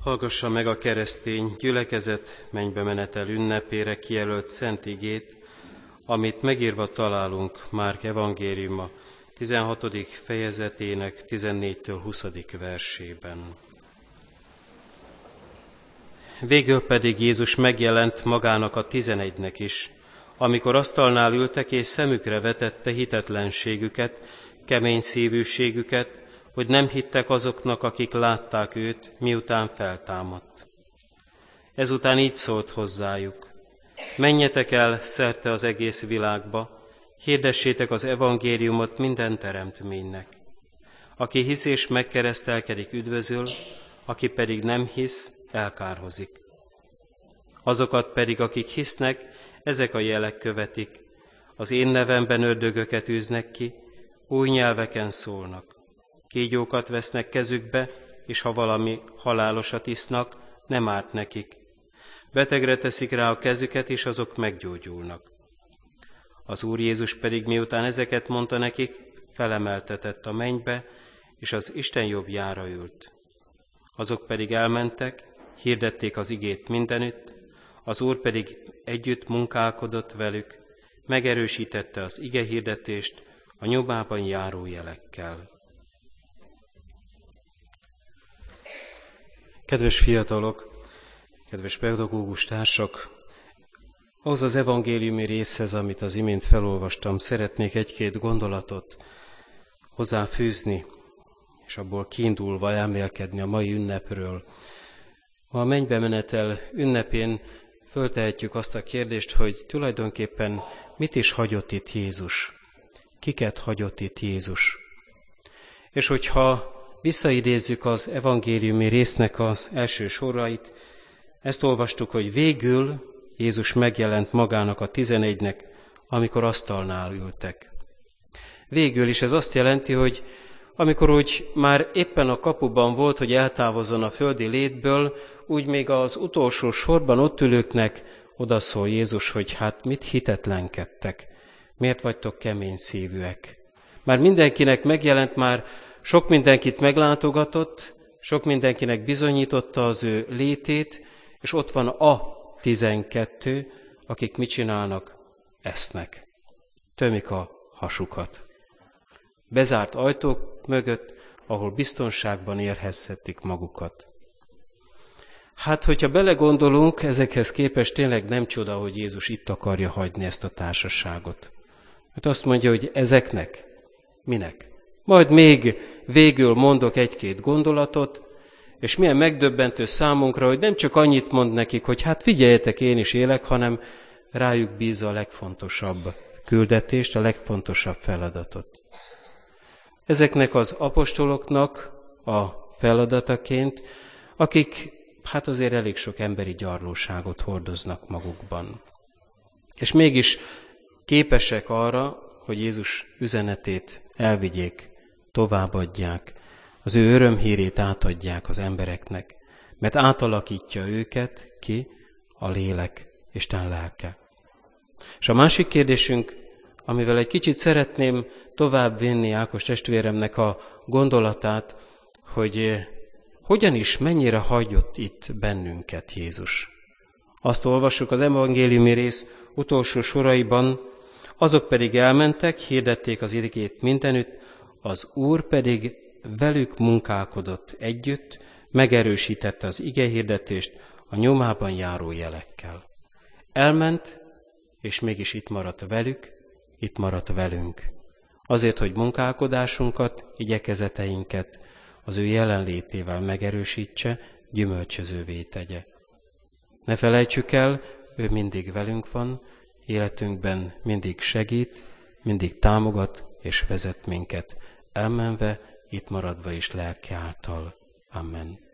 Hallgassa meg a keresztény gyülekezet mennybe menetel ünnepére kijelölt szent igét, amit megírva találunk Márk evangéliuma 16. fejezetének 14-től 20. versében. Végül pedig Jézus megjelent magának a 11-nek is, amikor asztalnál ültek, és szemükre vetette hitetlenségüket, kemény szívűségüket, hogy nem hittek azoknak, akik látták őt, miután feltámadt. Ezután így szólt hozzájuk: menjetek el szerte az egész világba, hirdessétek az evangéliumot minden teremtménynek. Aki hisz és megkeresztelkedik, üdvözöl, aki pedig nem hisz, elkárhozik. Azokat pedig, akik hisznek, ezek a jelek követik: az én nevemben ördögöket űznek ki, új nyelveken szólnak, kígyókat vesznek kezükbe, és ha valami halálosat isznak, nem árt nekik. Betegre teszik rá a kezüket, és azok meggyógyulnak. Az Úr Jézus pedig, miután ezeket mondta nekik, felemeltetett a mennybe, és az Isten jobbjára ült. Azok pedig elmentek, hirdették az igét mindenütt, az Úr pedig együtt munkálkodott velük, megerősítette az ige hirdetést a nyomában járó jelekkel. Kedves fiatalok, kedves pedagógus társak, ahhoz az evangéliumi részhez, amit az imént felolvastam, szeretnék egy-két gondolatot hozzáfűzni, és abból kiindulva elmélkedni a mai ünnepről. Ma a mennybe menetel ünnepén föltehetjük azt a kérdést, hogy tulajdonképpen mit is hagyott itt Jézus? Kiket hagyott itt Jézus? És hogyha visszaidézzük az evangéliumi résznek az első sorait, ezt olvastuk, hogy végül Jézus megjelent magának a 11-nek, amikor asztalnál ültek. Végül is ez azt jelenti, hogy amikor úgy már éppen a kapuban volt, hogy eltávozzon a földi létből, úgy még az utolsó sorban ott ülőknek odaszól Jézus, hogy hát mit hitetlenkedtek, miért vagytok kemény szívűek. Már mindenkinek megjelent, már sok mindenkit meglátogatott, sok mindenkinek bizonyította az ő létét, és ott van a 12, akik mit csinálnak? Esznek. Tömik a hasukat. Bezárt ajtók mögött, ahol biztonságban érezhetik magukat. Hát, hogyha belegondolunk, ezekhez képest tényleg nem csoda, hogy Jézus itt akarja hagyni ezt a társaságot. Hát azt mondja, hogy ezeknek, minek? Majd még végül mondok egy-két gondolatot, és milyen megdöbbentő számunkra, hogy nem csak annyit mond nekik, hogy hát figyeljetek, én is élek, hanem rájuk bízza a legfontosabb küldetést, a legfontosabb feladatot. Ezeknek az apostoloknak a feladataként, akik hát azért elég sok emberi gyarlóságot hordoznak magukban. És mégis képesek arra, hogy Jézus üzenetét elvigyék, továbbadják, az ő örömhírét átadják az embereknek, mert átalakítja őket ki a lélek, Isten lelke. És a másik kérdésünk, amivel egy kicsit szeretném tovább vinni Ákos testvéremnek a gondolatát, hogy hogyan is, mennyire hagyott itt bennünket Jézus. Azt olvassuk az evangéliumi rész utolsó soraiban, azok pedig elmentek, hirdették az igét mindenütt, az Úr pedig velük munkálkodott együtt, megerősítette az igehirdetést a nyomában járó jelekkel. Elment, és mégis itt maradt velük, itt maradt velünk. Azért, hogy munkálkodásunkat, igyekezeteinket az ő jelenlétével megerősítse, gyümölcsözővé tegye. Ne felejtsük el, ő mindig velünk van, életünkben mindig segít, mindig támogat és vezet minket, elmenve, itt maradva is lelke által. Amen.